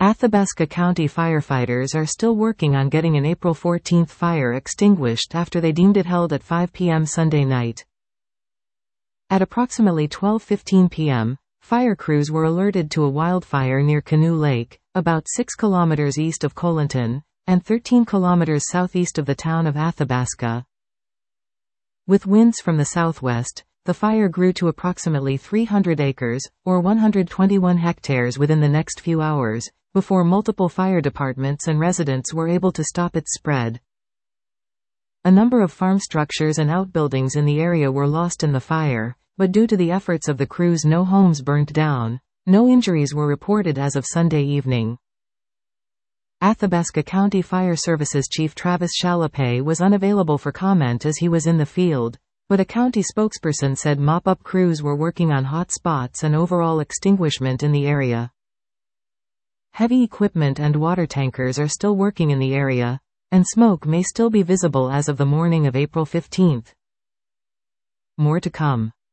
Athabasca County firefighters are still working on getting an April 14 fire extinguished after they deemed it held at 5 p.m. Sunday night. At approximately 12:15 p.m., fire crews were alerted to a wildfire near Canoe Lake, about 6 kilometers east of Colinton, and 13 kilometers southeast of the town of Athabasca. With winds from the southwest, the fire grew to approximately 300 acres, or 121 hectares within the next few hours, before multiple fire departments and residents were able to stop its spread. A number of farm structures and outbuildings in the area were lost in the fire, but due to the efforts of the crews, no homes burned down. No injuries were reported as of Sunday evening. Athabasca County Fire Services Chief Travis Chalapay was unavailable for comment as he was in the field, but a county spokesperson said mop-up crews were working on hot spots and overall extinguishment in the area. Heavy equipment and water tankers are still working in the area, and smoke may still be visible as of the morning of April 15. More to come.